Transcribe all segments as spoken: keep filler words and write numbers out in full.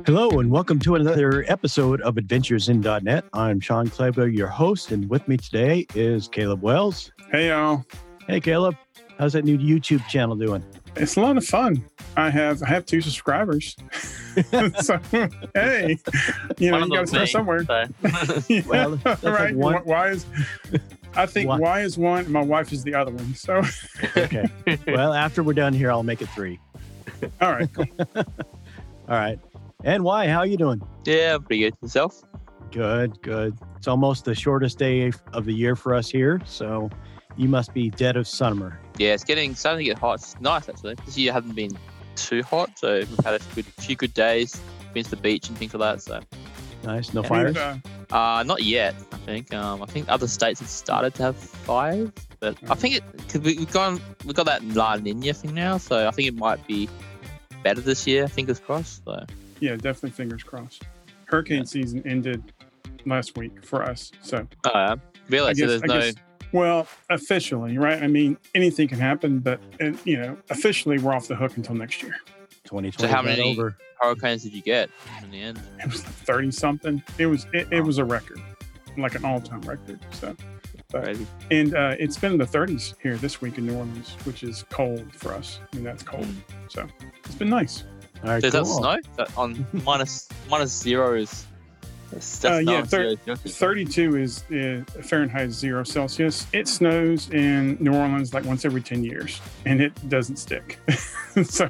Hello, and welcome to another episode of Adventures in dot net. I'm Sean Kleber, your host, and with me today is Caleb Wells. Hey, y'all. Hey, Caleb. How's that new YouTube channel doing? It's a lot of fun. I have I have two subscribers. So, hey, you know, you got to start somewhere. So. Yeah, well, that's right. like one. Y is, I think One. Y is one, and my wife is the other one. So, Okay. Well, after we're done here, I'll make it three. all right, cool. All right. And Y, how you doing? Yeah, pretty good. Yourself? Good, good. It's almost the shortest day of the year for us here, so you must be dead of summer. Yeah, it's getting starting to get hot. It's nice actually. This year hasn't been too hot, so we've had a good, few good days. Been to the beach and things like that. So, Nice. No Yeah. fires? Uh, uh, not yet. I think. Um, I think other states have started to have fires, but I think it because we, we've gone we got that La Nina thing now, so I think it might be better this year. Fingers crossed. So. yeah, definitely fingers crossed. Hurricane Yeah. season ended last week for us. So, Oh, yeah. Really? I So guess, there's I no. guess, well, officially, right? I mean, anything can happen, but uh, you know, officially, we're off the hook until next year. twenty twenty So how is not many- over. hurricanes did you get in the end? It was like thirty something. It was it, it was a record, like an all time record. So, but, Crazy. and uh, it's been in the thirties here this week in New Orleans, which is cold for us. I mean, that's cold. So it's been nice. All right, So is that cool. snow? Is that on minus minus zero is. That's, Uh, that's yeah, not thir- zero. thirty-two is uh, Fahrenheit zero Celsius. It snows in New Orleans like once every ten years, and it doesn't stick. So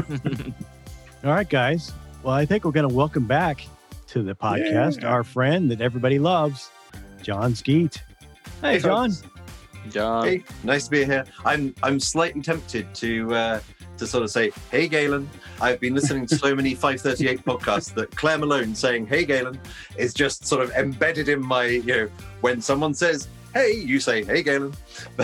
All right, guys. Well, I think we're going to welcome back to the podcast Yeah. our friend that everybody loves, John Skeet. Hey, Hey, John. folks. John. Hey, nice to be here. I'm I'm slightly tempted to uh, to sort of say, "Hey, Galen." I've been listening to so many five thirty-eight podcasts that Claire Malone saying, "Hey, Galen," is just sort of embedded in my, you know, when someone says, "Hey," you say, "Hey, Galen."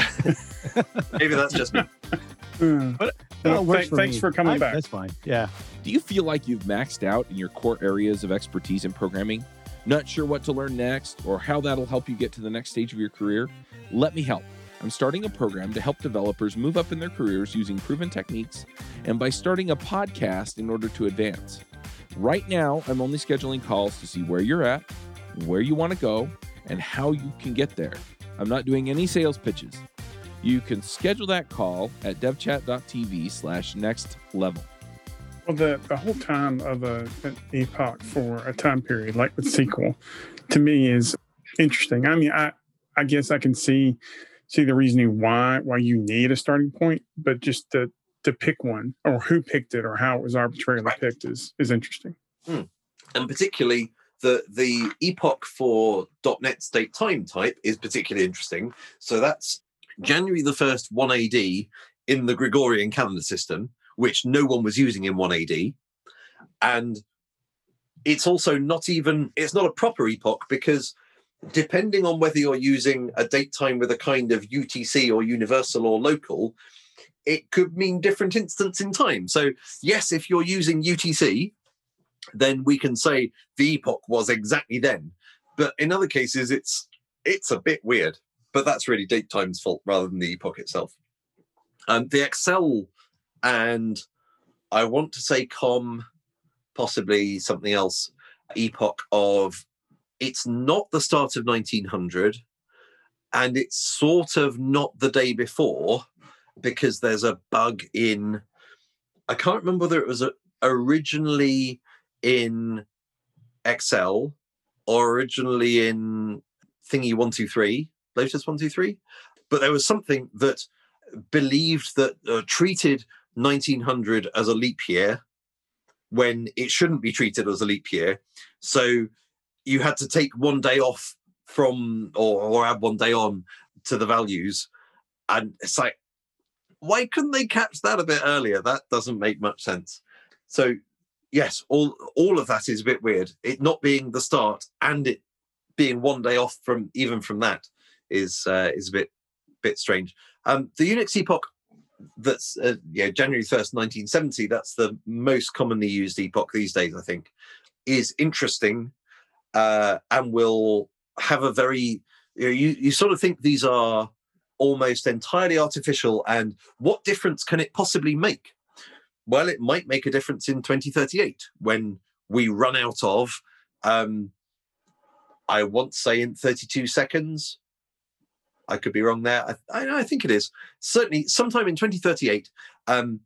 Maybe that's just me. uh, Well, well, it works th- for thanks me. for coming I- back. That's fine. Yeah. Do you feel like you've maxed out in your core areas of expertise in programming? Not sure what to learn next or how that'll help you get to the next stage of your career? Let me help. I'm starting a program to help developers move up in their careers using proven techniques and by starting a podcast in order to advance. Right now, I'm only scheduling calls to see where you're at, where you want to go, and how you can get there. I'm not doing any sales pitches. You can schedule that call at devchat.tv slash next level. Well, the, the whole time of a, an epoch for a time period, like with S Q L, to me is interesting. I mean, I, I guess I can see see the reasoning why why you need a starting point, but just to to pick one or who picked it or how it was arbitrarily picked is is interesting. Hmm. And particularly the the epoch for .NET state time type is particularly interesting. So that's January the first, one A D in the Gregorian calendar system, which no one was using in one A D. And it's also not even, it's not a proper epoch because depending on whether you're using a date time with a kind of U T C or universal or local, it could mean different instants in time. So yes, if you're using U T C, then we can say the epoch was exactly then. But in other cases, it's it's a bit weird. But that's really date time's fault rather than the epoch itself. Um, the Excel and I want to say com, possibly something else, epoch of, it's not the start of nineteen hundred and it's sort of not the day before because there's a bug in, I can't remember whether it was a, originally in Excel or originally in Thingy one two three, Lotus one two three, but there was something that believed that uh, treated nineteen hundred as a leap year when it shouldn't be treated as a leap year. So you had to take one day off from or, or add one day on to the values. And it's like, why couldn't they catch that a bit earlier? That doesn't make much sense. So yes, all all of that is a bit weird. It not being the start and it being one day off from even from that is uh, is a bit bit strange. Um, the Unix epoch, that's uh, yeah January first, nineteen seventy. That's the most commonly used epoch these days, I think, is interesting uh, and will have a very you, know, you you sort of think these are almost entirely artificial, and what difference can it possibly make? Well, it might make a difference in twenty thirty-eight when we run out of, um, I want to say in thirty-two seconds. I could be wrong there. I, I, I think it is. Certainly, sometime in twenty thirty-eight, um,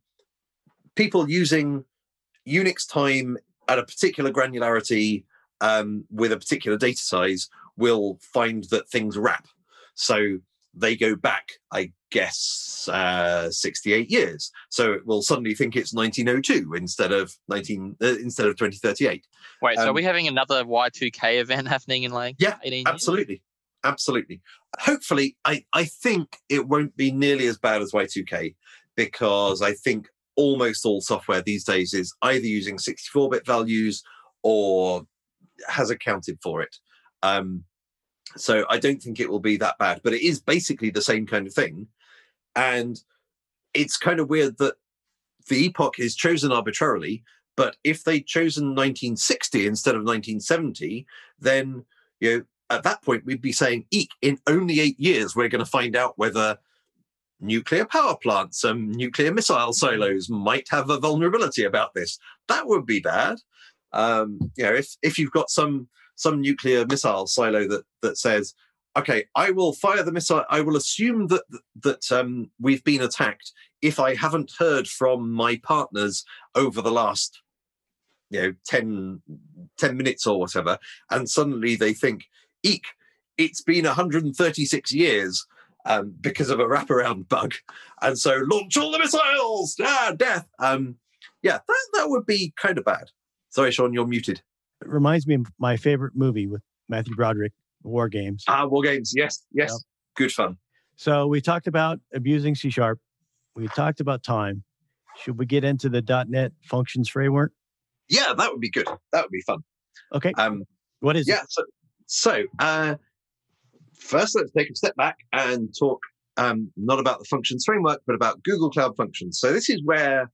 people using Unix time at a particular granularity um, with a particular data size will find that things wrap. So they go back, I guess, uh, sixty-eight years. So it will suddenly think it's nineteen oh two instead of nineteen uh, instead of twenty thirty-eight. Wait, so Um, are we having another Y two K event happening in like Yeah, eighteen years? absolutely. Absolutely. Hopefully, I, I think it won't be nearly as bad as Y two K, because I think almost all software these days is either using sixty-four bit values or has accounted for it. Um, so I don't think it will be that bad, but it is basically the same kind of thing. And it's kind of weird that the epoch is chosen arbitrarily, but if they'd chosen nineteen sixty instead of nineteen seventy, then, you know, at that point, we'd be saying, eek, in only eight years, we're going to find out whether nuclear power plants and nuclear missile silos might have a vulnerability about this. That would be bad. Um, you know, if if you've got some some nuclear missile silo that that says, okay, I will fire the missile, I will assume that that um, we've been attacked if I haven't heard from my partners over the last, you know, ten, ten minutes or whatever, and suddenly they think, eek, it's been one hundred thirty-six years um, because of a wraparound bug. And so launch all the missiles, ah, death. Um, yeah, that, that would be kind of bad. Sorry, Sean, you're muted. It reminds me of my favorite movie with Matthew Broderick, War Games. Ah, War Games, yes, yes. Yep. Good fun. So we talked about abusing C Sharp. We talked about time. Should we get into the .NET functions framework? Yeah, that would be good. That would be fun. Okay. Um, what is yeah, it? so, so uh, first let's take a step back and talk um, not about the functions framework, but about Google Cloud Functions. So this is where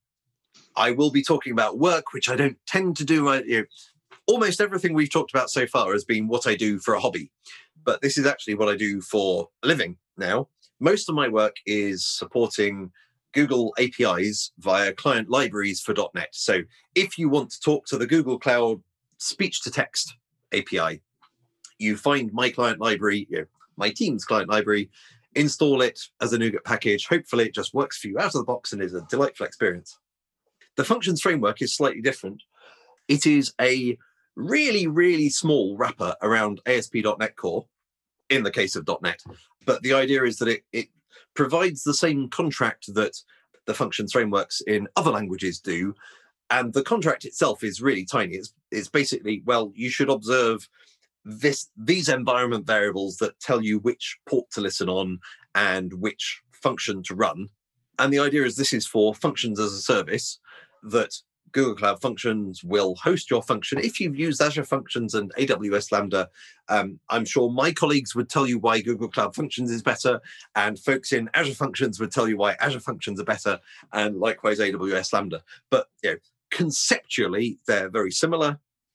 I will be talking about work, which I don't tend to do. I, you know, almost everything we've talked about so far has been what I do for a hobby, but this is actually what I do for a living now. Most of my work is supporting Google A P Is via client libraries for .NET. So if you want to talk to the Google Cloud speech-to-text A P I, you find my client library, you know, my team's client library, install it as a NuGet package. Hopefully it just works for you out of the box and is a delightful experience. The functions framework is slightly different. It is a really, really small wrapper around A S P dot NET Core, in the case of .NET. But the idea is that it, it provides the same contract that the functions frameworks in other languages do. And the contract itself is really tiny. It's, it's basically, well, you should observe this these environment variables that tell you which port to listen on and which function to run. And the idea is this is for functions as a service, that Google Cloud Functions will host your function. If you've used Azure Functions and A W S Lambda, um, I'm sure my colleagues would tell you why Google Cloud Functions is better, and folks in Azure Functions would tell you why Azure Functions are better, and likewise A W S Lambda. But you know, conceptually, they're very similar.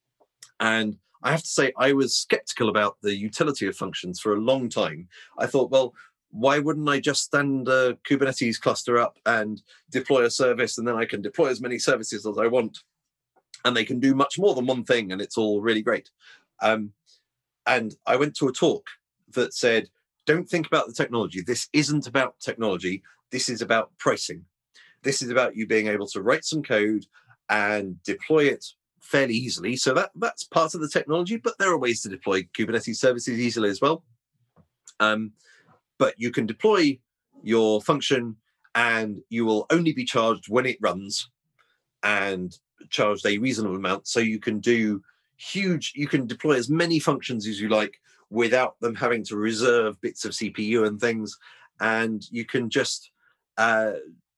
And I have to say, I was skeptical about the utility of functions for a long time. I thought, well, why wouldn't I just stand a Kubernetes cluster up and deploy a service, and then I can deploy as many services as I want, and they can do much more than one thing, and it's all really great. Um, and I went to a talk that said, don't think about the technology. This isn't about technology. This is about pricing. This is about you being able to write some code and deploy it fairly easily. So that, that's part of the technology, but there are ways to deploy Kubernetes services easily as well. Um, but you can deploy your function and you will only be charged when it runs and charged a reasonable amount. So you can do huge, you can deploy as many functions as you like without them having to reserve bits of C P U and things. And you can just uh,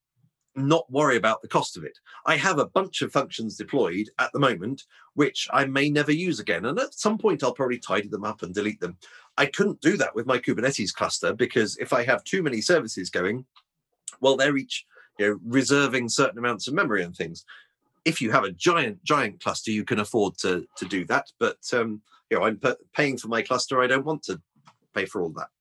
not worry about the cost of it. I have a bunch of functions deployed at the moment, which I may never use again. And at some point, I'll probably tidy them up and delete them. I couldn't do that with my Kubernetes cluster, because if I have too many services going, well, they're each, you know, reserving certain amounts of memory and things. If you have a giant, giant cluster, you can afford to, to do that. But, um, you know, I'm p- paying for my cluster. I don't want to pay for all that.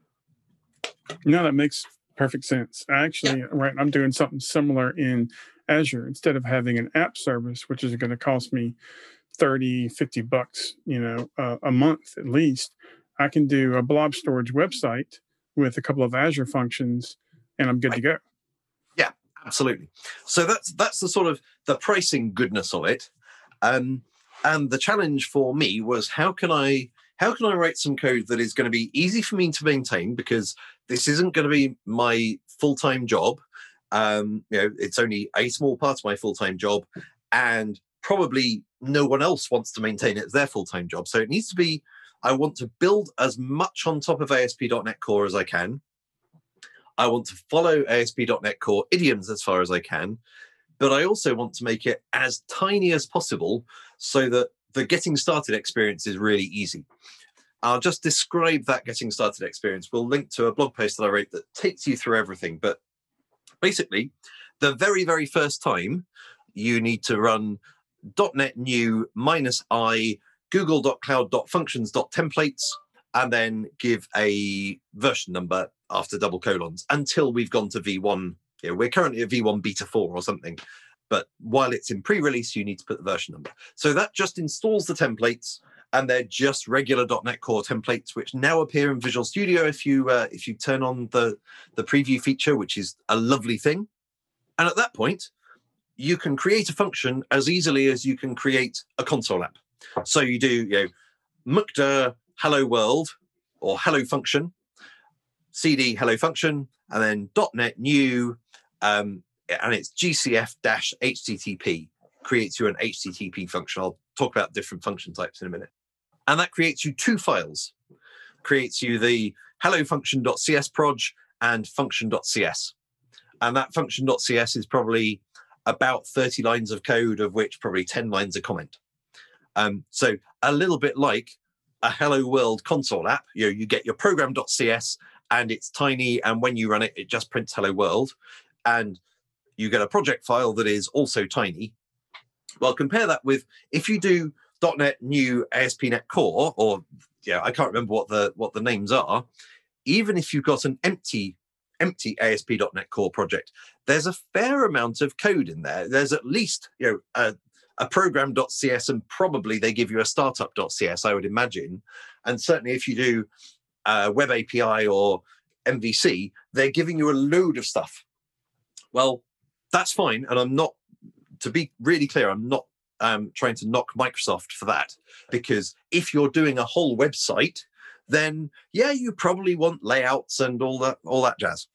You know, that makes perfect sense. Actually, yeah. Right, I'm doing something similar in Azure. Instead of having an app service, which is going to cost me thirty, fifty bucks, you know, uh, a month at least, I can do a blob storage website with a couple of Azure functions, and I'm good Right. to go. Yeah, absolutely. So that's that's the sort of the pricing goodness of it. Um, and the challenge for me was how can I how can I write some code that is going to be easy for me to maintain, because this isn't going to be my full-time job. Um, you know, it's only a small part of my full-time job, and probably no one else wants to maintain it as their full-time job. So it needs to be, I want to build as much on top of A S P dot NET Core as I can. I want to follow A S P dot NET Core idioms as far as I can, but I also want to make it as tiny as possible so that the getting started experience is really easy. I'll just describe that getting started experience. We'll link to a blog post that I wrote that takes you through everything. But basically, the very, very first time, you need to run .NET new minus I google.cloud.functions.templates and then give a version number after double colons until we've gone to V one. You know, we're currently at V one beta four or something, but while it's in pre-release, you need to put the version number. So that just installs the templates, and they're just regular .NET Core templates, which now appear in Visual Studio if you uh, if you turn on the, the preview feature, which is a lovely thing. And at that point, you can create a function as easily as you can create a console app. So you do, you know, mkdir hello world or hello function, cd hello function, and then .NET new, um, and it's G C F H T T P creates you an H T T P function. I'll talk about different function types in a minute. And that creates you two files. Creates you the hello function.cs proj and function.cs. And that function.cs is probably about thirty lines of code, of which probably ten lines of comment. Um, so a little bit like a Hello World console app. You know, you get your program.cs and it's tiny, and when you run it, it just prints Hello World. And you get a project file that is also tiny. Well, compare that with if you do .NET new A S P dot NET Core, or yeah, I can't remember what the what the names are. Even if you've got an empty empty A S P dot NET Core project, there's a fair amount of code in there. There's at least, you know, a, a program.cs, and probably they give you a startup.cs, I would imagine. And certainly if you do uh, Web A P I or M V C, they're giving you a load of stuff. Well, that's fine. And I'm not, to be really clear, I'm not um, trying to knock Microsoft for that, because if you're doing a whole website, then yeah, you probably want layouts and all that, all that jazz.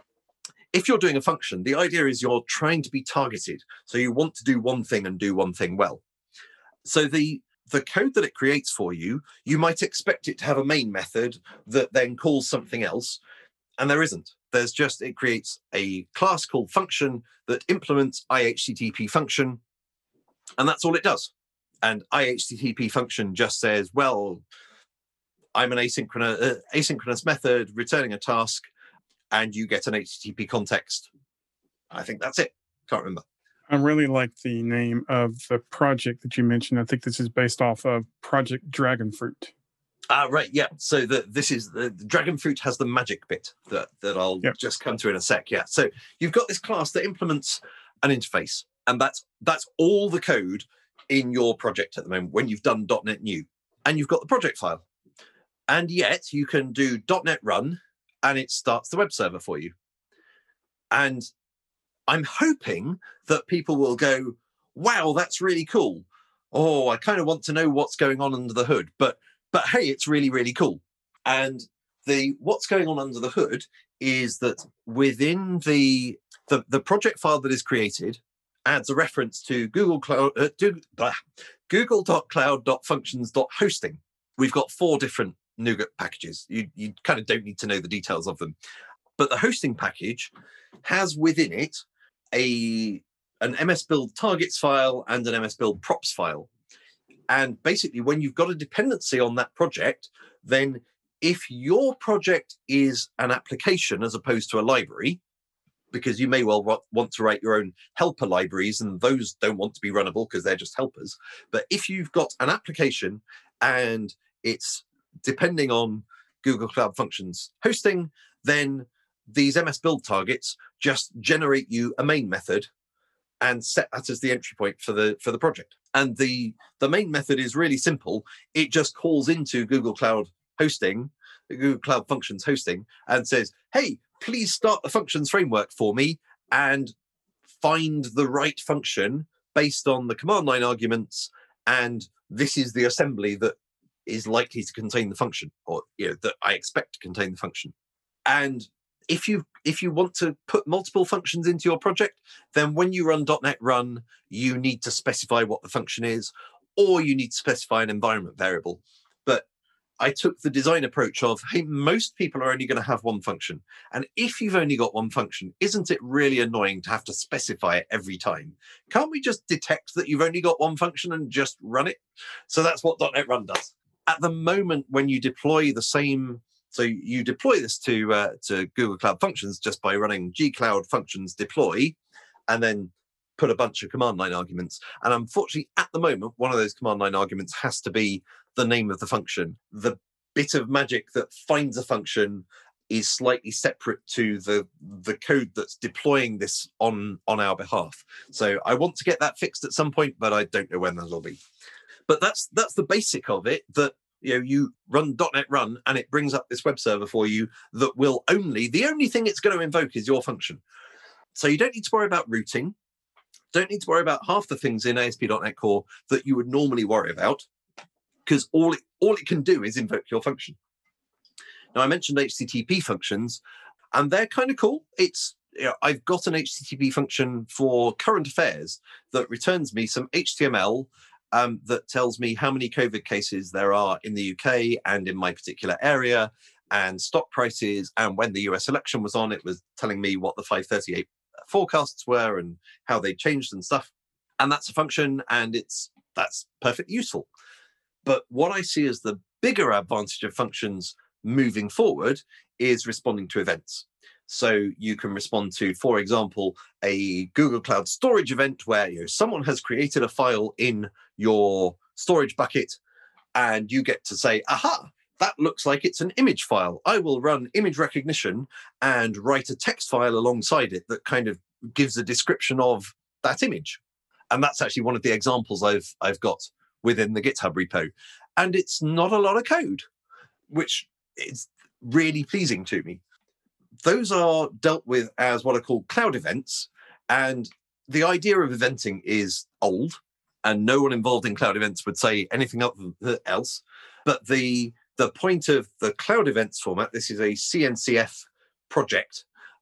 If you're doing a function, the idea is you're trying to be targeted. So you want to do one thing and do one thing well. So the, the code that it creates for you, you might expect it to have a main method that then calls something else. And there isn't. There's just, it creates a class called function that implements I H T T P function. And that's all it does. And I H T T P function just says, well, I'm an asynchronous, uh, asynchronous method returning a task, and you get an H T T P context. I think that's it. Can't remember. I really like the name of the project that you mentioned. I think this is based off of Project Dragonfruit. Ah, right, yeah. So the, this is the, the Dragonfruit has the magic bit that, that I'll yep. just come to in a sec. Yeah. So you've got this class that implements an interface, and that's that's all the code in your project at the moment when you've done .NET new, and you've got the project file. And yet you can do .NET run, and it starts the web server for you. And I'm hoping that people will go, wow, that's really cool. Oh, I kind of want to know what's going on under the hood. But but hey, it's really, really cool. And the what's going on under the hood is that within the the, the project file that is created adds a reference to Google Cloud, uh, to, blah, google.cloud.functions.hosting. We've got four different NuGet packages. You, you kind of don't need to know the details of them. But the hosting package has within it a an M S Build targets file and an M S Build props file. And basically, when you've got a dependency on that project, then if your project is an application as opposed to a library, because you may well want to write your own helper libraries, and those don't want to be runnable because they're just helpers. But if you've got an application and it's depending on Google Cloud Functions hosting, then these M S Build targets just generate you a main method and set that as the entry point for the for the project. And the the main method is really simple. It just calls into Google Cloud Hosting, Google Cloud Functions Hosting, and says, hey, please start the functions framework for me and find the right function based on the command line arguments. And this is the assembly that is likely to contain the function, or you know, that I expect to contain the function. And if you if you want to put multiple functions into your project, then when you run .NET Run, you need to specify what the function is, or you need to specify an environment variable. But I took the design approach of, hey, most people are only going to have one function. And if you've only got one function, isn't it really annoying to have to specify it every time? Can't we just detect that you've only got one function and just run it? So that's what .NET Run does. At the moment, when you deploy the same, so you deploy this to uh, to Google Cloud Functions just by running gcloud functions deploy, and then put a bunch of command line arguments. And unfortunately, at the moment, one of those command line arguments has to be the name of the function. The bit of magic that finds a function is slightly separate to the the code that's deploying this on on our behalf. So I want to get that fixed at some point, but I don't know when that'll be. But that's that's the basic of it, that you know, you run .NET Run and it brings up this web server for you that will only, the only thing it's going to invoke is your function. So you don't need to worry about routing, don't need to worry about half the things in A S P dot NET Core that you would normally worry about, because all it, all it can do is invoke your function. Now, I mentioned H T T P functions, and they're kind of cool. It's, you know, I've got an H T T P function for current affairs that returns me some H T M L um, that tells me how many COVID cases there are in the U K and in my particular area, and stock prices. And when the U S election was on, it was telling me what the five thirty-eight forecasts were and how they changed and stuff. And that's a function, and it's that's perfectly useful. But what I see as the bigger advantage of functions moving forward is responding to events. So you can respond to, for example, a Google Cloud Storage event where you know, someone has created a file in your storage bucket, and you get to say, aha, that looks like it's an image file. I will run image recognition and write a text file alongside it that kind of gives a description of that image. And that's actually one of the examples I've I've got within the GitHub repo. And it's not a lot of code, which is really pleasing to me. Those are dealt with as what are called cloud events. And the idea of eventing is old, and no one involved in cloud events would say anything else. But the, the point of the cloud events format, this is a C N C F project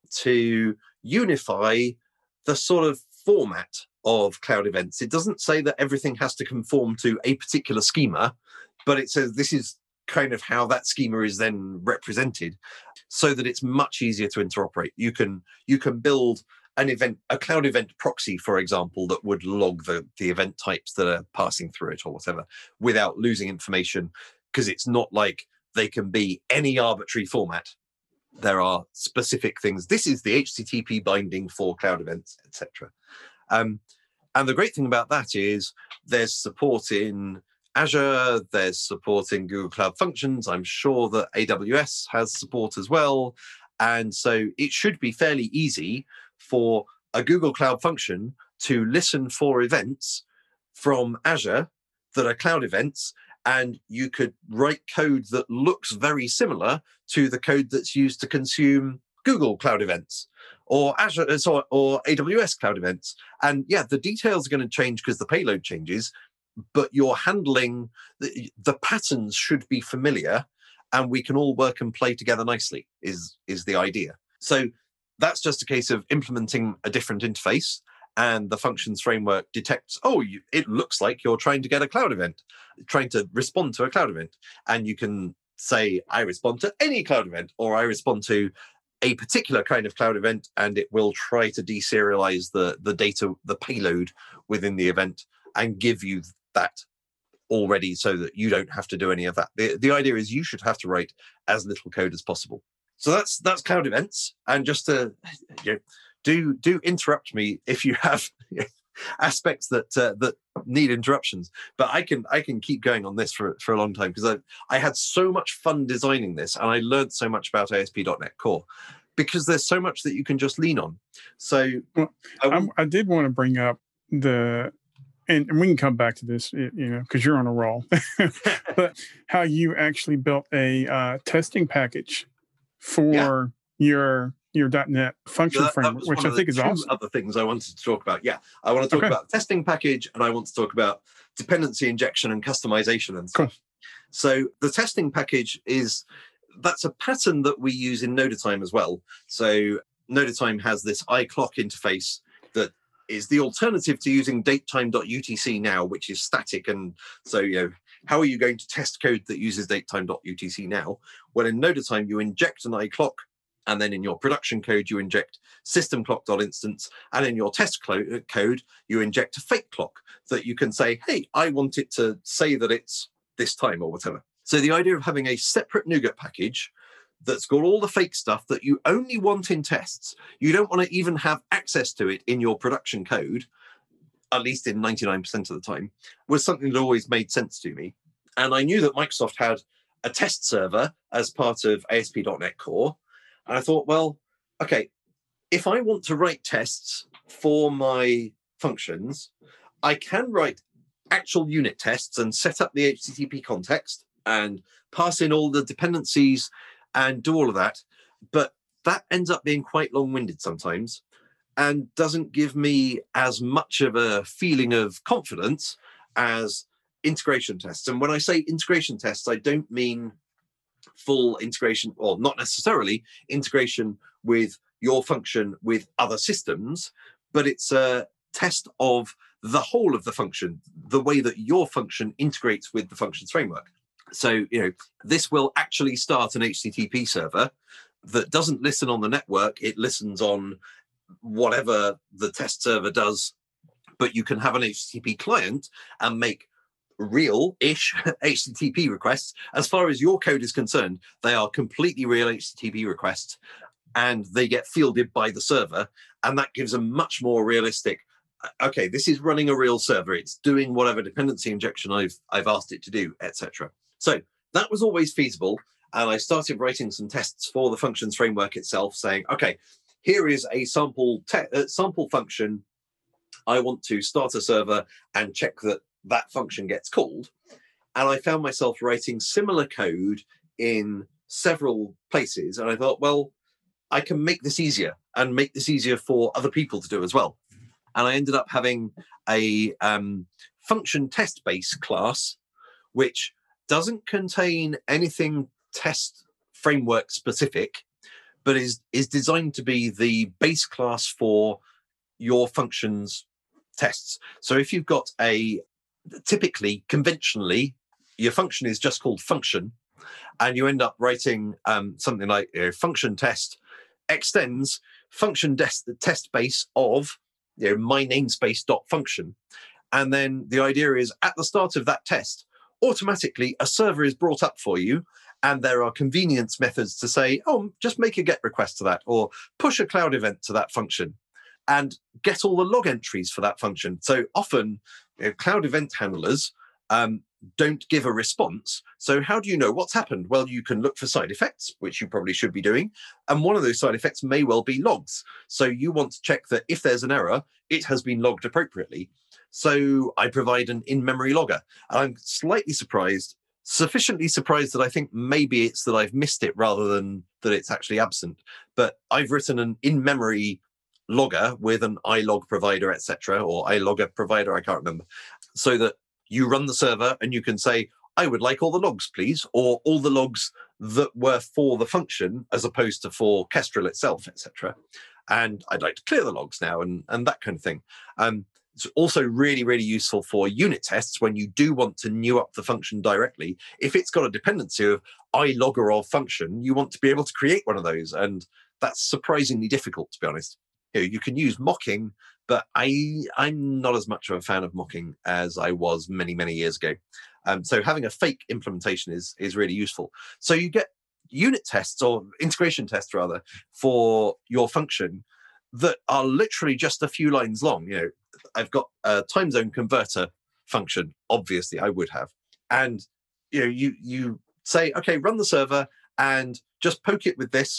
to unify the sort of format of cloud events. It doesn't say that everything has to conform to a particular schema, but it says this is kind of how that schema is then represented, so that it's much easier to interoperate. You can you can build an event, a cloud event proxy, for example, that would log the, the event types that are passing through it or whatever without losing information, because it's not like they can be any arbitrary format. There are specific things. This is the H T T P binding for cloud events, et cetera. Um, and the great thing about that is there's support in Azure, there's support in Google Cloud Functions. I'm sure that A W S has support as well. And so it should be fairly easy for a Google Cloud Function to listen for events from Azure that are cloud events, and you could write code that looks very similar to the code that's used to consume Google Cloud events or Azure or, or A W S cloud events. And yeah, the details are going to change because the payload changes, but you're handling the, the patterns should be familiar, and we can all work and play together nicely is, is the idea. So that's just a case of implementing a different interface, and the functions framework detects, oh, you, it looks like you're trying to get a cloud event, trying to respond to a cloud event. And you can say, I respond to any cloud event, or I respond to a particular kind of cloud event, and it will try to deserialize the, the data, the payload within the event, and give you that already so that you don't have to do any of that. The, the idea is you should have to write as little code as possible. So that's that's cloud events. And just to you know, do do interrupt me if you have aspects that uh, that need interruptions. But I can I can keep going on this for, for a long time, because I I had so much fun designing this, and I learned so much about A S P dot NET Core. because there's so much that you can just lean on. So well, I, I, I did want to bring up the, and, and we can come back to this, you know, because you're on a roll, but how you actually built a uh, testing package for yeah. your your .NET function that, framework, that which I think is two awesome. Other things I wanted to talk about. Yeah, I want to talk okay. about the testing package, and I want to talk about dependency injection and customization and stuff. Cool. So the testing package is, that's a pattern that we use in NodeTime as well. So NodeTime has this iClock interface that is the alternative to using datetime.utc now, which is static. And so, you know, how are you going to test code that uses datetime.utc now? Well, in NodeTime, you inject an iClock, and then in your production code, you inject systemclock.instance, and in your test clo- code, you inject a fake clock that you can say, hey, I want it to say that it's this time or whatever. So the idea of having a separate NuGet package that's got all the fake stuff that you only want in tests, you don't want to even have access to it in your production code, at least in ninety-nine percent of the time, was something that always made sense to me. And I knew that Microsoft had a test server as part of A S P dot NET Core. And I thought, well, okay, if I want to write tests for my functions, I can write actual unit tests and set up the H T T P context and pass in all the dependencies and do all of that. But that ends up being quite long-winded sometimes and doesn't give me as much of a feeling of confidence as integration tests. And when I say integration tests, I don't mean full integration, or not necessarily integration with your function with other systems, but it's a test of the whole of the function, the way that your function integrates with the functions framework. So, you know, this will actually start an H T T P server that doesn't listen on the network. It listens on whatever the test server does, but you can have an H T T P client and make real-ish H T T P requests. As far as your code is concerned, they are completely real H T T P requests, and they get fielded by the server, and that gives a much more realistic, okay, this is running a real server, it's doing whatever dependency injection I've I've asked it to do, et cetera. So that was always feasible, and I started writing some tests for the functions framework itself, saying, okay, here is a sample te- uh, sample function. I want to start a server and check that that function gets called. And I found myself writing similar code in several places. And I thought, well, I can make this easier and make this easier for other people to do as well. And I ended up having a um, function test base class, which doesn't contain anything test framework specific, but is, is designed to be the base class for your functions tests. So if you've got a, typically, conventionally, your function is just called function, and you end up writing um, something like, you know, function test extends function des- test base of, you know, my namespace dot function. And then the idea is at the start of that test, automatically a server is brought up for you, and there are convenience methods to say, oh, just make a GET request to that, or push a cloud event to that function, and get all the log entries for that function. So often, you know, cloud event handlers um, don't give a response. So how do you know what's happened? Well, you can look for side effects, which you probably should be doing. And one of those side effects may well be logs. So you want to check that if there's an error, it has been logged appropriately. So I provide an in-memory logger. And I'm slightly surprised, sufficiently surprised that I think maybe it's that I've missed it rather than that it's actually absent. But I've written an in-memory logger with an iLog provider, et cetera, or iLogger provider, I can't remember, so that you run the server and you can say, I would like all the logs, please, or all the logs that were for the function as opposed to for Kestrel itself, et cetera. And I'd like to clear the logs now, and, and that kind of thing. Um, it's also really, really useful for unit tests when you do want to new up the function directly. If it's got a dependency of iLogger of function, you want to be able to create one of those. And that's surprisingly difficult, to be honest. You know, you can use mocking, but I, I'm not as much of a fan of mocking as I was many, many years ago. Um, so having a fake implementation is, is really useful. So you get unit tests, or integration tests rather, for your function that are literally just a few lines long. You know, I've got a time zone converter function, obviously I would have. And you know, you you say, okay, run the server and just poke it with this,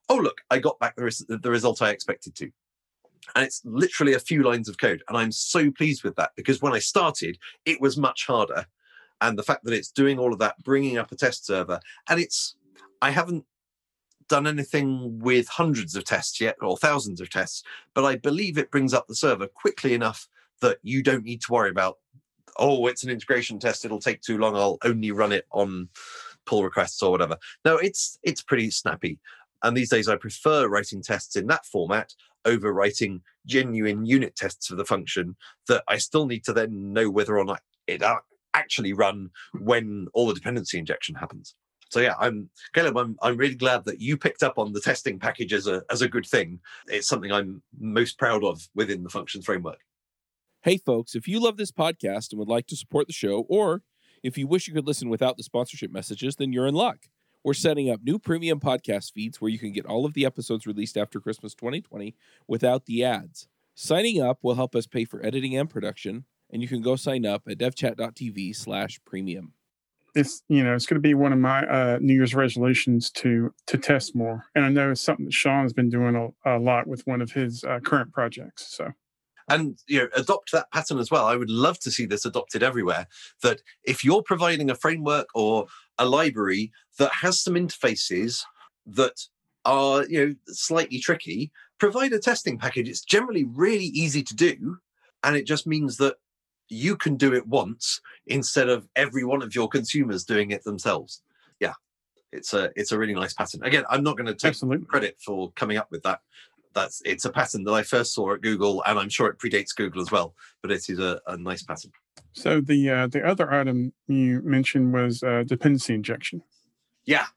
oh, look, I got back the, res- the result I expected to. And it's literally a few lines of code. And I'm so pleased with that because when I started, it was much harder. And the fact that it's doing all of that, bringing up a test server, and it's, I haven't done anything with hundreds of tests yet or thousands of tests, but I believe it brings up the server quickly enough that you don't need to worry about, oh, it's an integration test, it'll take too long, I'll only run it on pull requests or whatever. No, it's it's pretty snappy. And these days I prefer writing tests in that format over writing genuine unit tests for the function that I still need to then know whether or not it actually run when all the dependency injection happens. So yeah, I'm Caleb, I'm I'm really glad that you picked up on the testing package as a as a good thing. It's something I'm most proud of within the functions framework. Hey folks, if you love this podcast and would like to support the show, or if you wish you could listen without the sponsorship messages, then you're in luck. We're setting up new premium podcast feeds where you can get all of the episodes released after Christmas twenty twenty without the ads. Signing up will help us pay for editing and production, and you can go sign up at devchat.tv slash premium. It's, you know, it's going to be one of my uh, New Year's resolutions to to test more. And I know it's something that Sean's been doing a, a lot with one of his uh, current projects. So. And, you know, adopt that pattern as well. I would love to see this adopted everywhere, that if you're providing a framework or a library that has some interfaces that are, you know, slightly tricky, provide a testing package. It's generally really easy to do. And it just means that you can do it once instead of every one of your consumers doing it themselves. Yeah, it's a it's a really nice pattern. Again, I'm not going to take Absolutely. credit for coming up with that. That's it's a pattern that I first saw at Google, and I'm sure it predates Google as well. But it is a, a nice pattern. So the uh, the other item you mentioned was uh, dependency injection. Yeah.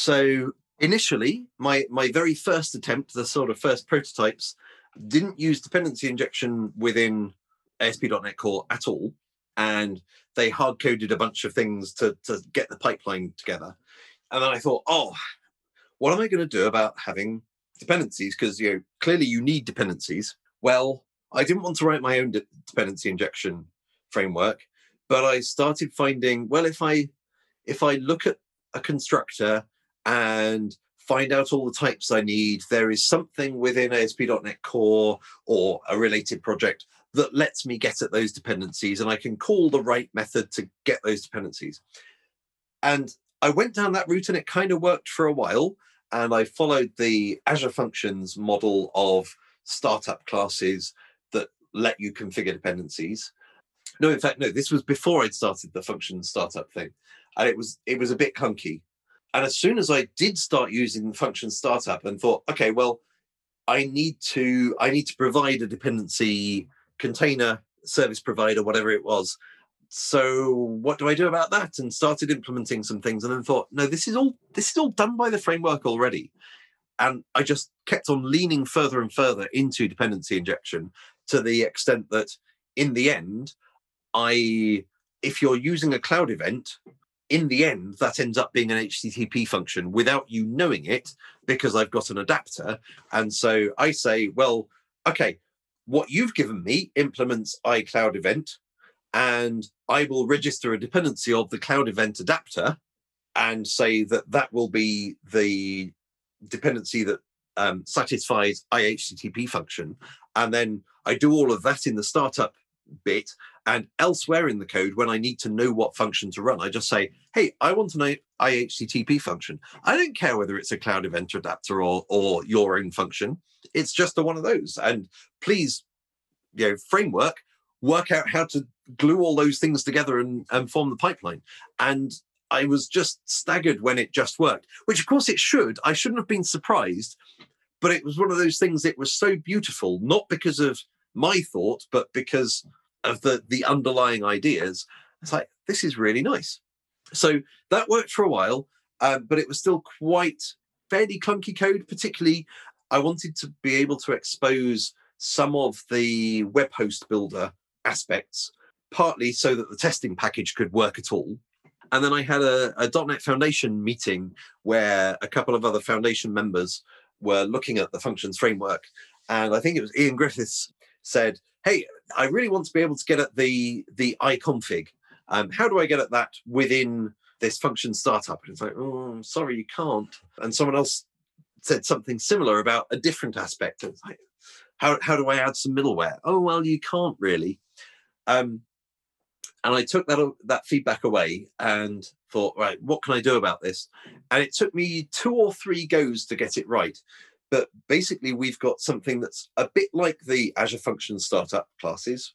So initially, my my very first attempt, the sort of first prototypes, didn't use dependency injection within A S P dot NET Core at all, and they hard coded a bunch of things to to get the pipeline together. And then I thought, oh, what am I going to do about having dependencies? Because, you know, clearly you need dependencies. Well, I didn't want to write my own de- dependency injection framework, but I started finding, well, if I if I look at a constructor and find out all the types I need, there is something within A S P dot NET Core or a related project that lets me get at those dependencies, and I can call the right method to get those dependencies. And I went down that route, and it kind of worked for a while. And I followed the Azure Functions model of startup classes that let you configure dependencies. No, in fact, no, this was before I'd started the Functions startup thing. And it was it was a bit clunky. And as soon as I did start using the Functions startup and thought, okay, well, I need to I need to provide a dependency container service provider, whatever it was. So what do I do about that? And started implementing some things, and then thought, no, this is all this is all done by the framework already. And I just kept on leaning further and further into dependency injection to the extent that in the end, I if you're using a cloud event, in the end, that ends up being an H T T P function without you knowing it, because I've got an adapter. And so I say, well, okay, what you've given me implements iCloud event, and I will register a dependency of the cloud event adapter and say that that will be the dependency that um, satisfies I H T T P function. And then I do all of that in the startup bit, and elsewhere in the code, when I need to know what function to run, I just say, hey, I want an I H T T P function. I don't care whether it's a cloud event adapter or, or your own function. It's just a one of those. And please, you know, framework, work out how to glue all those things together and, and form the pipeline. And I was just staggered when it just worked, which of course it should. I shouldn't have been surprised, but it was one of those things that was so beautiful, not because of my thought, but because of the, the underlying ideas. It's like, this is really nice. So that worked for a while, uh, but it was still quite fairly clunky code. Particularly, I wanted to be able to expose some of the web host builder aspects, partly so that the testing package could work at all. And then I had a, a .dot NET Foundation meeting where a couple of other Foundation members were looking at the functions framework. And I think it was Ian Griffiths said, hey, I really want to be able to get at the, the iConfig. Um, how do I get at that within this function startup? And it's like, oh, sorry, you can't. And someone else said something similar about a different aspect. It's like, how, how do I add some middleware? Oh, well, you can't really. Um, and I took that, that feedback away and thought, right, what can I do about this? And it took me two or three goes to get it right. But basically, we've got something that's a bit like the Azure Functions startup classes,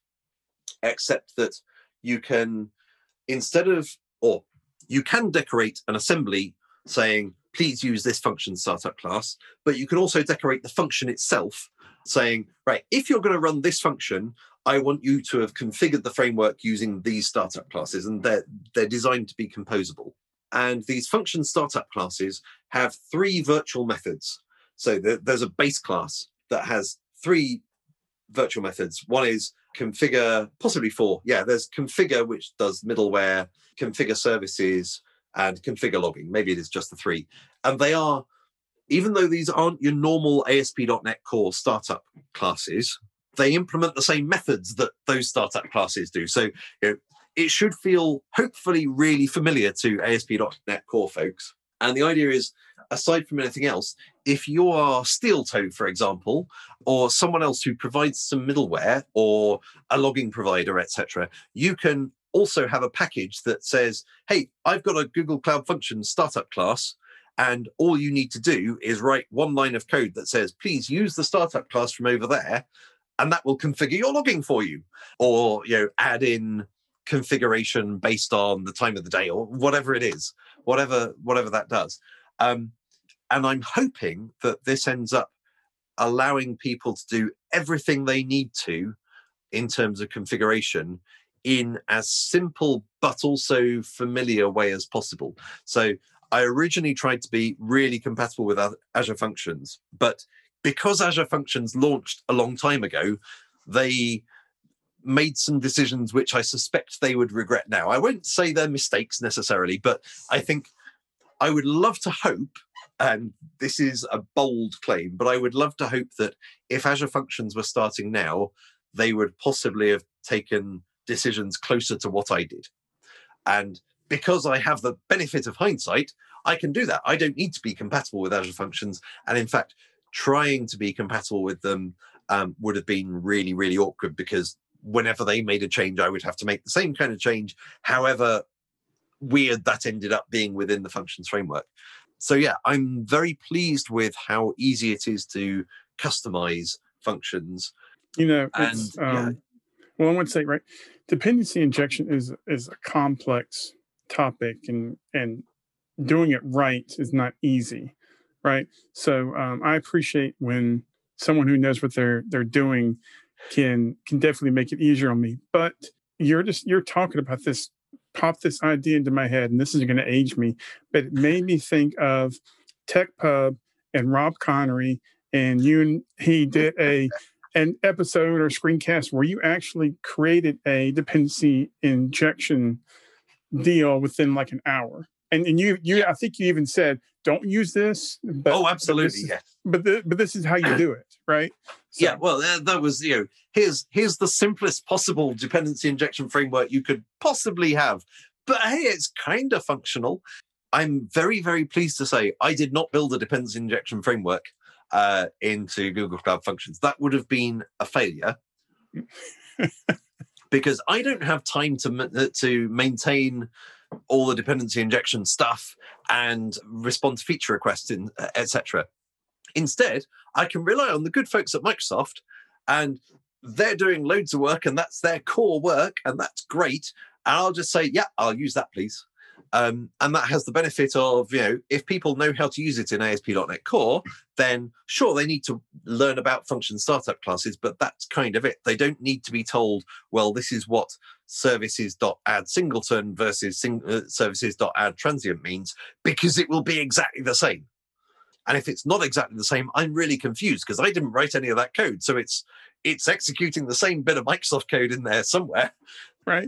except that you can, instead of, or you can decorate an assembly saying, please use this function startup class, but you can also decorate the function itself saying, right, if you're going to run this function, I want you to have configured the framework using these startup classes, and they're, they're designed to be composable. And these function startup classes have three virtual methods. So the, there's a base class that has three virtual methods. One is configure, possibly four. Yeah, there's configure, which does middleware, configure services, and configure logging. Maybe it is just the three. And they are, even though these aren't your normal A S P dot NET Core startup classes, they implement the same methods that those startup classes do. So you know, it should feel hopefully really familiar to A S P dot NET Core folks. And the idea is, aside from anything else, if you are Steel Toe, for example, or someone else who provides some middleware or a logging provider, et cetera, you can also have a package that says, hey, I've got a Google Cloud Functions startup class, and all you need to do is write one line of code that says, please use the startup class from over there, and that will configure your logging for you. Or, you know, add in configuration based on the time of the day or whatever it is, whatever, whatever that does. Um, and I'm hoping that this ends up allowing people to do everything they need to in terms of configuration in as simple but also familiar way as possible. So I originally tried to be really compatible with Azure Functions, but because Azure Functions launched a long time ago, they made some decisions which I suspect they would regret now. I won't say they're mistakes necessarily, but I think I would love to hope, and this is a bold claim, but I would love to hope that if Azure Functions were starting now, they would possibly have taken decisions closer to what I did. And because I have the benefit of hindsight, I can do that. I don't need to be compatible with Azure Functions. And in fact, trying to be compatible with them um, would have been really, really awkward, because whenever they made a change, I would have to make the same kind of change, however weird that ended up being within the Functions framework. So yeah, I'm very pleased with how easy it is to customize functions. You know, it's, and, um, yeah. well, I want to say, right, dependency injection is is a complex topic, and and doing it right is not easy, right? So um, I appreciate when someone who knows what they're they're doing can can definitely make it easier on me. But you're just you're talking about this, popped this idea into my head, and this is going to age me, but it made me think of TechPub and Rob Connery, and you and he did a an episode or screencast where you actually created a dependency injection deal within like an hour. And and you you I think you even said, don't use this. But, oh, absolutely, but this, yeah. But the, but this is how you do it, right? So, yeah, well, uh, that was, you know, here's here's the simplest possible dependency injection framework you could possibly have. But hey, it's kind of functional. I'm very, very pleased to say I did not build a dependency injection framework uh, into Google Cloud Functions. That would have been a failure. Because I don't have time to to maintain all the dependency injection stuff and respond to feature requests, in et cetera. Instead, I can rely on the good folks at Microsoft, and they're doing loads of work, and that's their core work, and that's great. And I'll just say, yeah, I'll use that, please. Um, and that has the benefit of, you know, if people know how to use it in A S P dot NET Core, then sure, they need to learn about function startup classes, but that's kind of it. They don't need to be told, well, this is what services.add singleton versus sing- uh, services.add transient means, because it will be exactly the same. And if it's not exactly the same, I'm really confused, because I didn't write any of that code. So it's it's executing the same bit of Microsoft code in there somewhere. Right.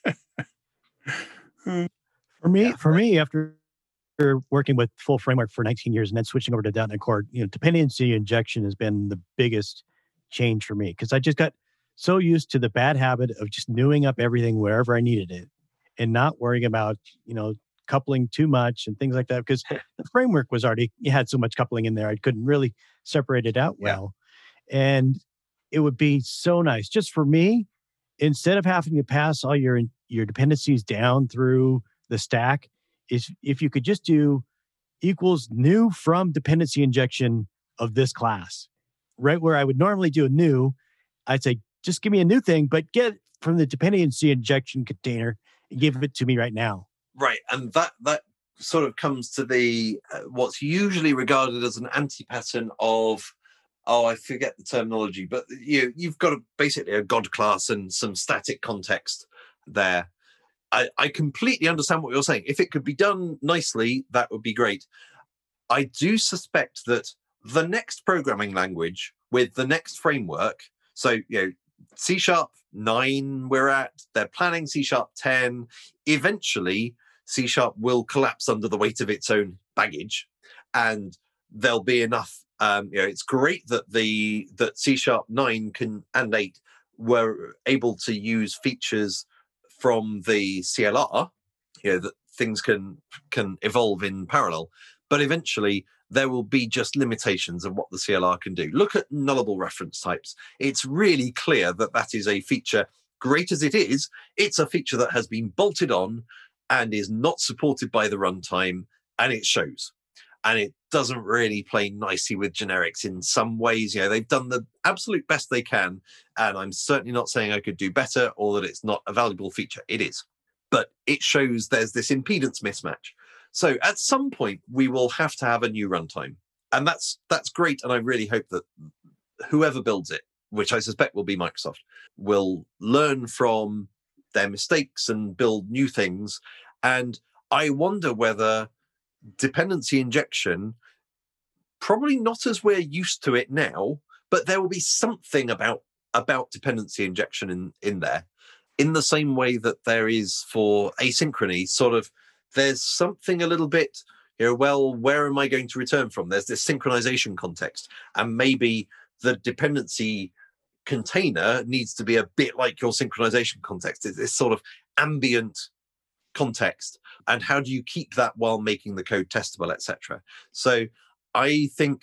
For me, yeah. for me, after working with full framework for nineteen years and then switching over to dot NET Core, you know, dependency injection has been the biggest change for me, because I just got so used to the bad habit of just newing up everything wherever I needed it and not worrying about, you know, coupling too much and things like that, because the framework was already, you had so much coupling in there. I couldn't really separate it out well. Yeah. And it would be so nice just for me, instead of having to pass all your, your dependencies down through the stack, is if you could just do equals new from dependency injection of this class, right? Where I would normally do a new, I'd say, just give me a new thing, but get from the dependency injection container and give it to me right now. Right. And that, that sort of comes to the, uh, what's usually regarded as an anti-pattern of, oh, I forget the terminology, but you, you've got a, basically a God class and some static context there. I, I completely understand what you're saying. If it could be done nicely, that would be great. I do suspect that the next programming language with the next framework, so, you know, C sharp nine we're at, they're planning C sharp ten. Eventually, C sharp will collapse under the weight of its own baggage, and there'll be enough. Um, you know, it's great that the that C sharp nine can and eight were able to use features from the C L R, you know, that things can can evolve in parallel, but eventually there will be just limitations of what the C L R can do. Look at nullable reference types. It's really clear that that is a feature, great as it is, it's a feature that has been bolted on and is not supported by the runtime, and it shows. And it doesn't really play nicely with generics in some ways. You know, they've done the absolute best they can, and I'm certainly not saying I could do better or that it's not a valuable feature. It is. But it shows there's this impedance mismatch. So at some point, we will have to have a new runtime. And that's that's great. And I really hope that whoever builds it, which I suspect will be Microsoft, will learn from their mistakes and build new things. And I wonder whether dependency injection, probably not as we're used to it now, but there will be something about about dependency injection in, in there, in the same way that there is for asynchrony. Sort of, there's something a little bit, you know, well, where am I going to return from? There's this synchronization context, and maybe the dependency container needs to be a bit like your synchronization context. It's this sort of ambient context, and how do you keep that while making the code testable, et cetera. So I think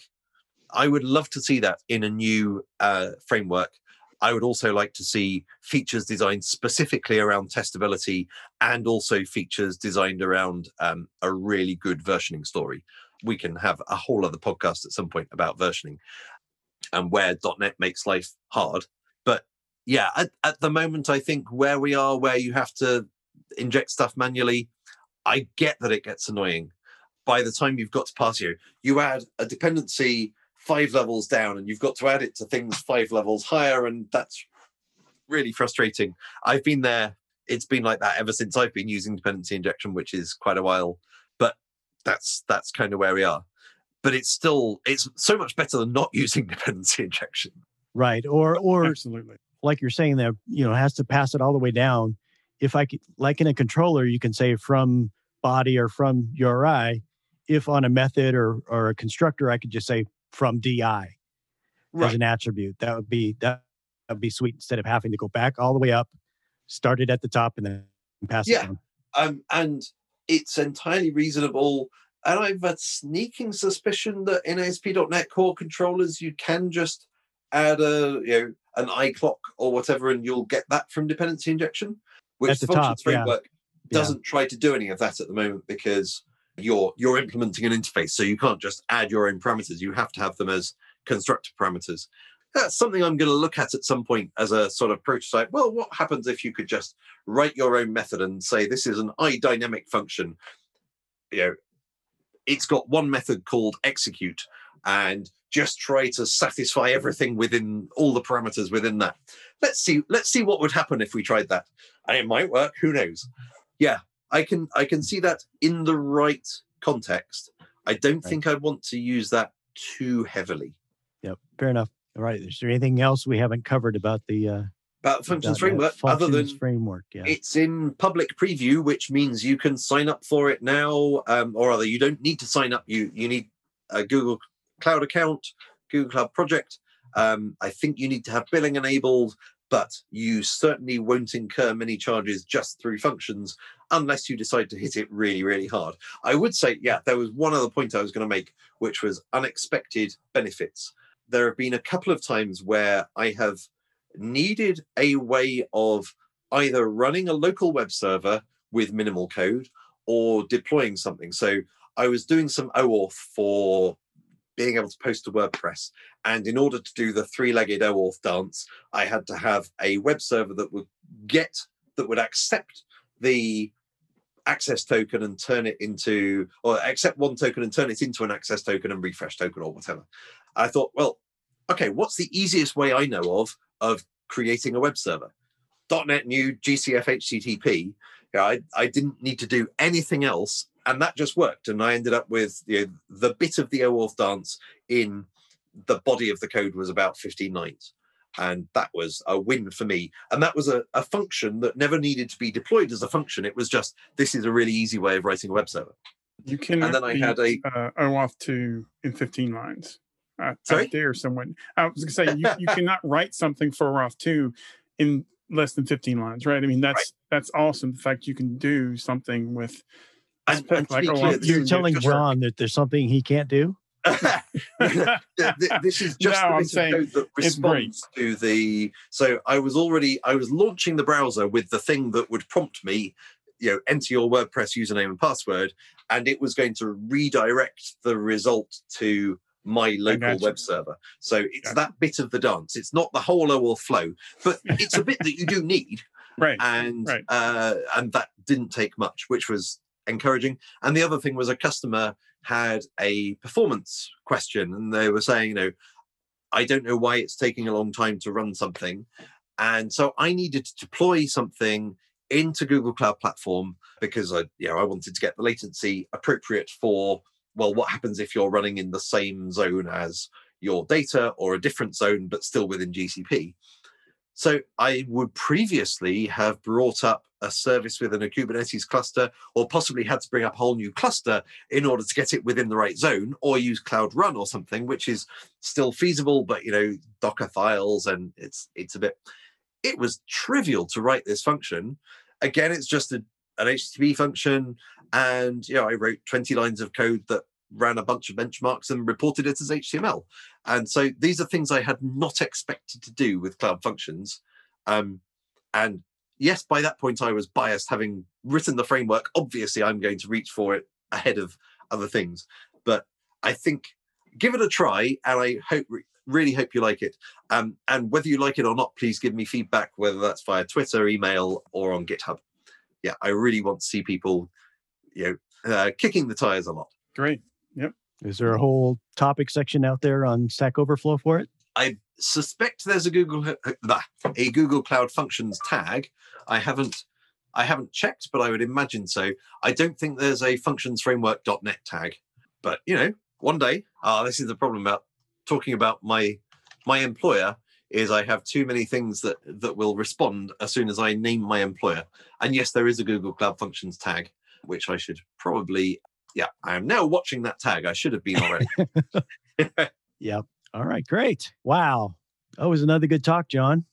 I would love to see that in a new uh, framework. I would also like to see features designed specifically around testability, and also features designed around um, a really good versioning story. We can have a whole other podcast at some point about versioning and where .NET makes life hard. But yeah, at, at the moment, I think where we are, where you have to inject stuff manually, I get that it gets annoying. By the time you've got to pass you, you add a dependency five levels down and you've got to add it to things five levels higher, and that's really frustrating. I've been there. It's been like that ever since I've been using dependency injection, which is quite a while, but that's that's kind of where we are. But it's still, it's so much better than not using dependency injection. Right. Or, or Absolutely. Like you're saying that, you know, has to pass it all the way down. If I could, like in a controller, you can say from body or from U R I. If on a method or, or a constructor, I could just say from D I Right. as an attribute. That would be, that would be sweet, instead of having to go back all the way up, start it at the top, and then pass Yeah. it down. Um, and it's entirely reasonable. And I've a sneaking suspicion that in A S P dot net core controllers, you can just add a, you know, an iClock or whatever, and you'll get that from dependency injection, which At the the Functions top, yeah. framework Yeah. doesn't try to do any of that at the moment, because you're you're implementing an interface, so you can't just add your own parameters. You have to have them as constructor parameters. That's something I'm going to look at at some point as a sort of prototype. Well, what happens if you could just write your own method and say this is an iDynamic function? You know, it's got one method called execute, and just try to satisfy everything within all the parameters within that. Let's see. Let's see what would happen if we tried that, and it might work. Who knows? Yeah, I can. I can see that in the right context. I don't Right. think I'd want to use that too heavily. Yep. Fair enough. All right. Is there anything else we haven't covered about the uh, But functions dot net framework, other functions than framework? Yeah. it's in public preview, which means you can sign up for it now, um, or rather, you don't need to sign up. You you need a Google Cloud account, Google Cloud project, Um, I think you need to have billing enabled, but you certainly won't incur many charges just through functions unless you decide to hit it really, really hard. I would say, yeah, there was one other point I was going to make, which was unexpected benefits. There have been a couple of times where I have needed a way of either running a local web server with minimal code or deploying something. So I was doing some OAuth for being able to post to WordPress. And in order to do the three-legged OAuth dance, I had to have a web server that would get, that would accept the access token and turn it into, or accept one token and turn it into an access token and refresh token or whatever. I thought, well, okay, what's the easiest way I know of of creating a web server? .NET New G C F H T T P. You know, I, I didn't need to do anything else, and that just worked. And I ended up with, you know, the bit of the OAuth dance in the body of the code was about fifteen lines. And that was a win for me. And that was a, a function that never needed to be deployed as a function. It was just, this is a really easy way of writing a web server. You can and then I had a uh, OAuth two in fifteen lines. I, Sorry? I dare someone. I was going to say, you, you cannot write something for OAuth two in less than fifteen lines, right? I mean, that's right. That's awesome. The fact you can do something with and, spec and like clear, OAuth. You're telling John that there's something he can't do? This is just no, the I'm bit saying of code that responds to the. So I was already I was launching the browser with the thing that would prompt me, you know, enter your WordPress username and password, and it was going to redirect the result to my local web server. So it's gotcha. That bit of the dance. It's not the whole OAuth flow, but it's a bit that you do need, right? And right. Uh, and that didn't take much, which was encouraging. And the other thing was a customer had a performance question, and they were saying, you know, I don't know why it's taking a long time to run something. And so I needed to deploy something into Google Cloud Platform because I, you know, I wanted to get the latency appropriate for, well, what happens if you're running in the same zone as your data or a different zone, but still within G C P. So I would previously have brought up a service within a Kubernetes cluster, or possibly had to bring up a whole new cluster in order to get it within the right zone, or use Cloud Run or something, which is still feasible, but, you know, Docker files, and it's it's a bit, it was trivial to write this function. Again, it's just a, an H T T P function. And, you know, I wrote twenty lines of code that ran a bunch of benchmarks and reported it as H T M L. And so these are things I had not expected to do with Cloud Functions. Um, and yes, by that point, I was biased, having written the framework. Obviously, I'm going to reach for it ahead of other things. But I think give it a try, and I hope, really hope you like it. Um, and whether you like it or not, please give me feedback, whether that's via Twitter, email, or on GitHub. Yeah, I really want to see people, you know, uh, kicking the tires a lot. Great. Yep. Is there a whole topic section out there on Stack Overflow for it? I suspect there's a Google a Google Cloud Functions tag. I haven't I haven't checked, but I would imagine so. I don't think there's a functions framework dot net tag. But, you know, one day, ah, oh, this is the problem about talking about my my employer, is I have too many things that that will respond as soon as I name my employer. And yes, there is a Google Cloud Functions tag, which I should probably, yeah, I am now watching that tag. I should have been already. Yep. All right, great. Wow. That was another good talk, John.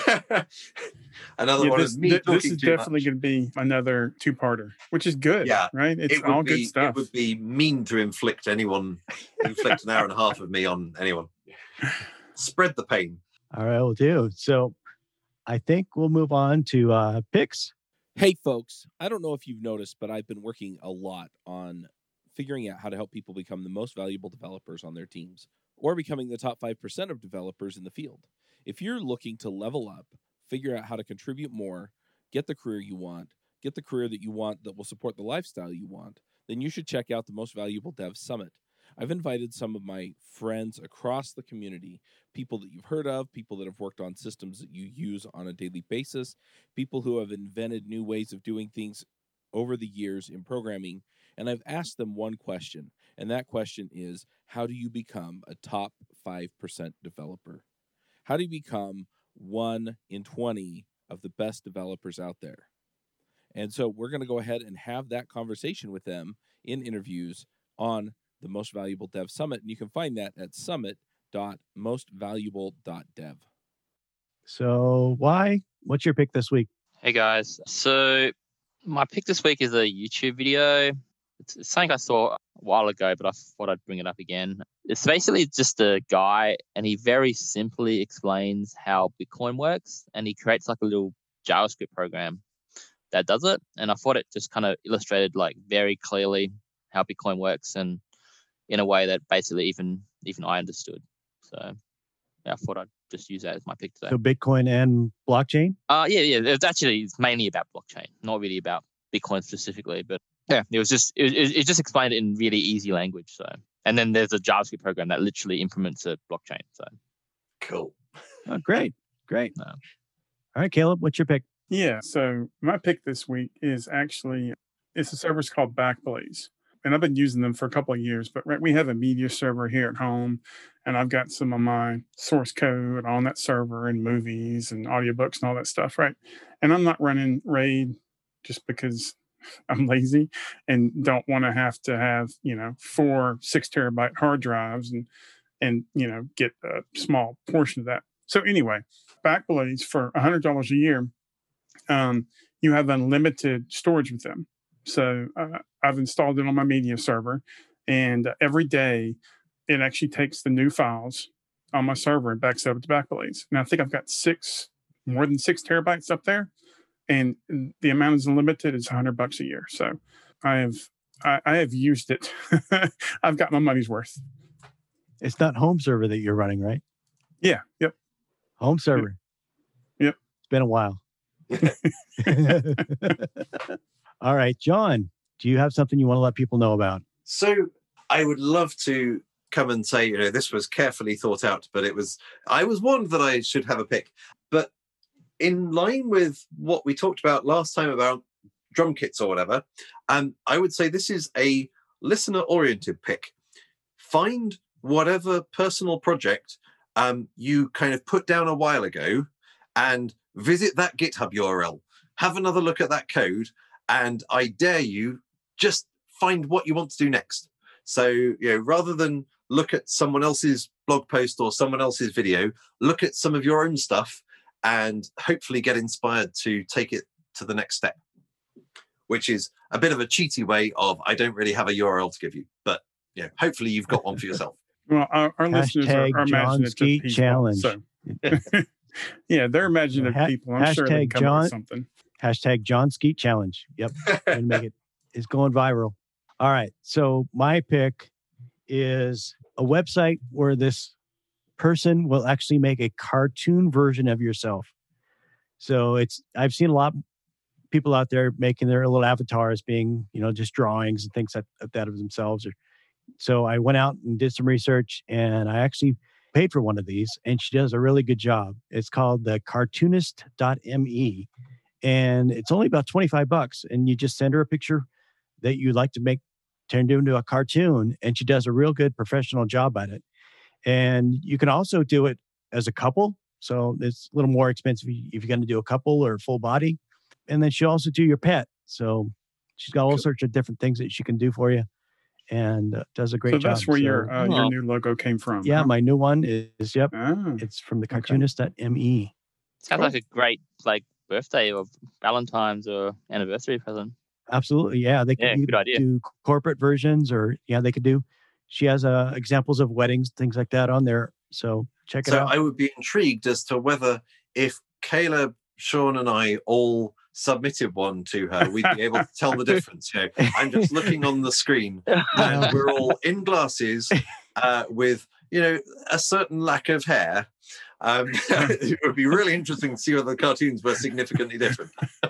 Another yeah, one this, of me th- talking This is too definitely much. going to be another two-parter, which is good. Yeah, right? It's it would all be, good stuff. It would be mean to inflict anyone, inflict an hour and a half of me on anyone. Spread the pain. All right, we'll do. So I think we'll move on to uh, picks. Hey, folks, I don't know if you've noticed, but I've been working a lot on figuring out how to help people become the most valuable developers on their teams, or becoming the top five percent of developers in the field. If you're looking to level up, figure out how to contribute more, get the career you want, get the career that you want that will support the lifestyle you want, then you should check out the Most Valuable Dev Summit. I've invited some of my friends across the community, people that you've heard of, people that have worked on systems that you use on a daily basis, people who have invented new ways of doing things over the years in programming, and I've asked them one question, and that question is, how do you become a top five percent developer? How do you become one in twenty of the best developers out there? And so we're going to go ahead and have that conversation with them in interviews on the Most Valuable Dev Summit, and you can find that at summit dot most valuable dot dev. So why? What's your pick this week? Hey guys, so my pick this week is a YouTube video. It's, it's something I saw a while ago, but I thought I'd bring it up again. It's basically just a guy, and he very simply explains how Bitcoin works, and he creates like a little JavaScript program that does it. And I thought it just kind of illustrated like very clearly how Bitcoin works, and in a way that basically even even I understood. So yeah, I thought I'd just use that as my pick today. So Bitcoin and blockchain? Uh yeah, yeah. It's actually it's mainly about blockchain, not really about Bitcoin specifically. But yeah, it was just it, it, it just explained it in really easy language. So and then there's a JavaScript program that literally implements a blockchain. So Cool. Oh, great, great. No. All right, Caleb, what's your pick? Yeah. So my pick this week is actually, it's a service called Backblaze. And I've been using them for a couple of years, but right, we have a media server here at home, and I've got some of my source code on that server and movies and audiobooks and all that stuff, right? And I'm not running RAID just because I'm lazy and don't want to have to have, you know, four six terabyte hard drives and, and, you know, get a small portion of that. So anyway, Backblaze for one hundred dollars a year, um, you have unlimited storage with them. So uh, I've installed it on my media server, and uh, every day it actually takes the new files on my server and backs it up to Backblaze. And I think I've got six, more than six terabytes up there, and the amount is unlimited. It's a hundred bucks a year. So I have I, I have used it. I've got my money's worth. It's not home server that you're running, right? Yeah. Yep. Home server. Yep. It's been a while. All right, John, do you have something you want to let people know about? So I would love to come and say, you know, this was carefully thought out, but it was, I was warned that I should have a pick. But in line with what we talked about last time about drum kits or whatever, um, I would say this is a listener-oriented pick. Find whatever personal project um, you kind of put down a while ago and visit that GitHub U R L. Have another look at that code, and I dare you, just find what you want to do next. So, you know, rather than look at someone else's blog post or someone else's video, look at some of your own stuff and hopefully get inspired to take it to the next step, which is a bit of a cheaty way of, I don't really have a U R L to give you, but you know, hopefully you've got one for yourself. Well, our, our listeners are, are imaginative people. Challenge. So. Yeah, they're imaginative Ha- people. I'm sure they can come John, up with something. Hashtag John Skeet Challenge. Yep. And make it is going viral. All right. So my pick is a website where this person will actually make a cartoon version of yourself. So it's I've seen a lot of people out there making their little avatars being, you know, just drawings and things like that of themselves. Or, so I went out and did some research, and I actually paid for one of these, and she does a really good job. It's called the cartoonist dot me, and it's only about twenty-five bucks, and you just send her a picture that you'd like to make turned into a cartoon, and she does a real good professional job at it. And you can also do it as a couple, so it's a little more expensive if you're going to do a couple or full body. And then she'll also do your pet, so she's got all sorts of different things that she can do for you, and uh, does a great so job. So that's where so, your uh, your new logo came from. Yeah, huh? my new one is, yep, ah, it's from the cartoonist dot me. Sounds Cool. like a great like birthday or Valentine's or anniversary present. Absolutely, yeah. They Yeah, can good idea. do corporate versions, or yeah, they could do. She has uh, examples of weddings, things like that on there. So check it So out. I would be intrigued as to whether if Caleb, Sean, and I all submitted one to her, we'd be able to tell the difference. You know, I'm just looking on the screen, and we're all in glasses uh, with, you know, a certain lack of hair. Um, it would be really interesting to see whether the cartoons were significantly different.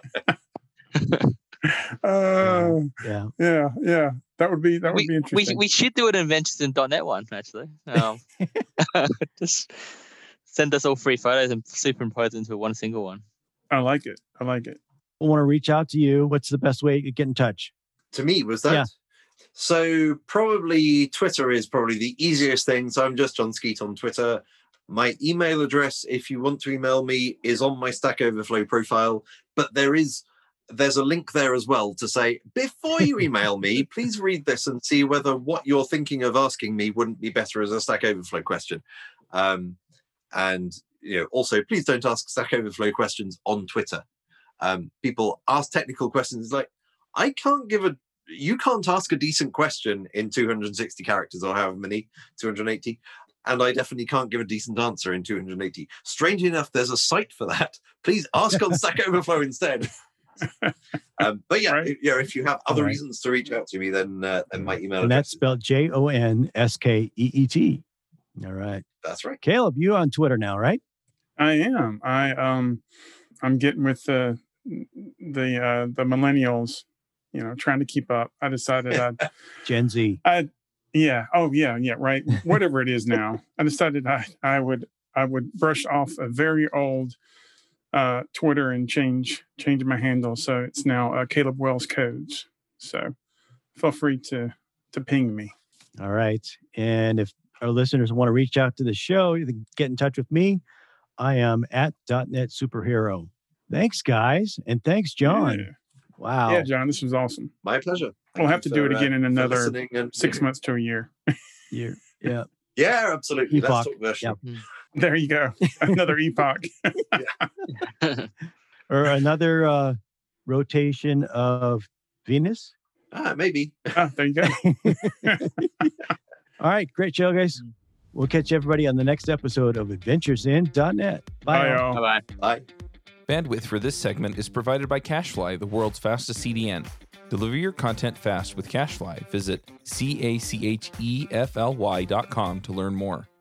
Uh, yeah, yeah, yeah. That would be that would We, be we interesting. we should do an Adventures in dot net one actually. Um, just send us all free photos and superimpose into one single one. I like it. I like it. I want to reach out to you. What's the best way to get in touch? To me, was that? Yeah. So probably Twitter is probably the easiest thing. So I'm just John Skeet on Twitter. My email address, if you want to email me, is on my Stack Overflow profile. But there is there's a link there as well to say, before you email me, please read this and see whether what you're thinking of asking me wouldn't be better as a Stack Overflow question. Um, and you know, also please don't ask Stack Overflow questions on Twitter. Um, people ask technical questions like, I can't give a, you can't ask a decent question in two hundred sixty characters or however many, two hundred eighty. And I definitely can't give a decent answer in two hundred eighty. Strangely enough, there's a site for that. Please ask on Stack Overflow instead. um, but yeah, Right. if, yeah, if you have other Right. reasons to reach out to me, then uh, then my email And address. that's spelled J O N S K E E T. All right. That's right. Caleb, you on Twitter now, right? I am. I um, I'm getting with the the uh, the millennials. You know, trying to keep up. I decided I'd, Gen Z. I, yeah. Oh, yeah, yeah. Right. Whatever it is now, I decided I I would I would brush off a very old uh, Twitter and change change my handle, so it's now uh, Caleb Wells Codes. So feel free to to ping me. All right. And if our listeners want to reach out to the show, you can get in touch with me. I am at .NET Superhero. Thanks, guys. And thanks, John. Yeah. Wow. Yeah, John, this was awesome. My pleasure. We'll have to Thank do you it for, again uh, in for another listening and- six months to a year. You're- yeah. Yeah, absolutely. Epoch. Let's talk version. Yep. There you go. Another epoch. Or another uh, rotation of Venus. Ah, maybe. Ah, there you go. All right. Great show, guys. We'll catch everybody on the next episode of Adventures in .NET. Bye. Bye, all. y'all. Bye bye. Bye. Bandwidth for this segment is provided by CacheFly, the world's fastest C D N. Deliver your content fast with CacheFly. Visit C A C H E F L Y dot com to learn more.